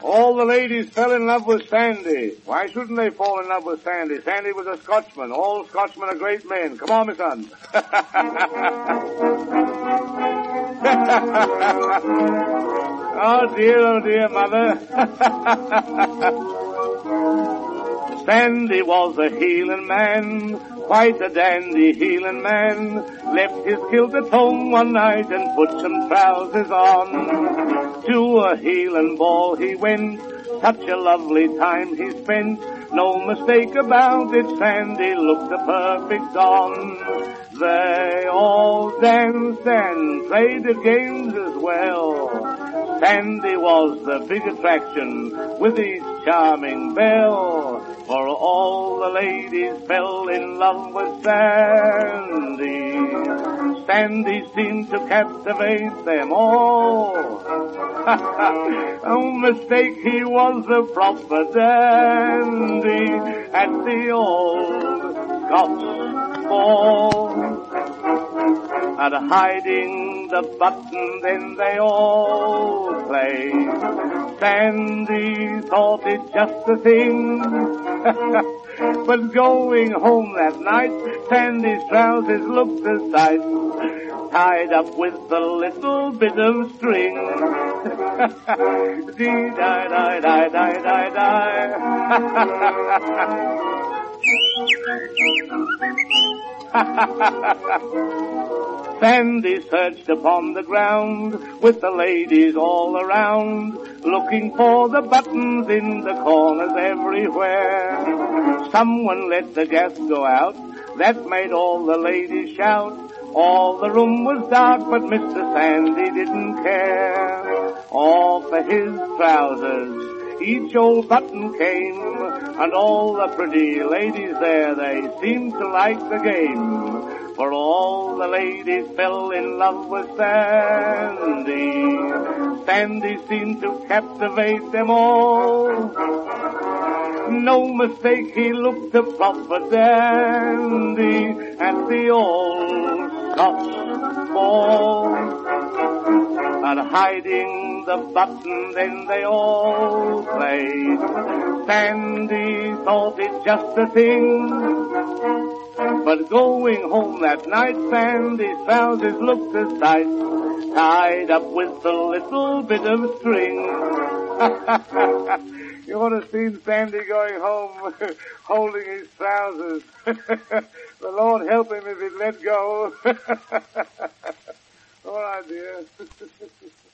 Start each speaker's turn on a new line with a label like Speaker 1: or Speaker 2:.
Speaker 1: All the ladies fell in love with Sandy. Why shouldn't they fall in love with Sandy? Sandy was a Scotchman. All Scotchmen are great men. Come on, my son. Oh dear, mother. Sandy was a healing man, quite a dandy healing man. Left his kilt at home one night and put some trousers on. To a healing ball he went, such a lovely time he spent. No mistake about it, Sandy looked a perfect don. They all danced and played the games as well. Sandy was the big attraction with his charming belle. For all the ladies fell in love with Sandy. Sandy seemed to captivate them all. No mistake, he was a proper dandy at the old Scotch ball. And hiding the button, then they all played. Sandy thought it just a thing. But going home that night, Sandy's trousers looked a sight, tied up with a little bit of string. Dee-di-di-di-di-di-di. Sandy searched upon the ground with the ladies all around, looking for the buttons in the corners everywhere. Someone let the gas go out, that made all the ladies shout. All the room was dark, but Mr. Sandy didn't care. All for his trousers, each old button came, and all the pretty ladies there, they seemed to like the game. For all the ladies fell in love with Sandy. Sandy seemed to captivate them all. No mistake, he looked a proper dandy at the old Scotch ball. And hiding the button, then they all played. Sandy thought it just a thing. But going home that night, Sandy's trousers looked a sight, tied up with a little bit of string. You ought to have seen Sandy going home holding his trousers. The Lord help him if he'd let go. All right, dear.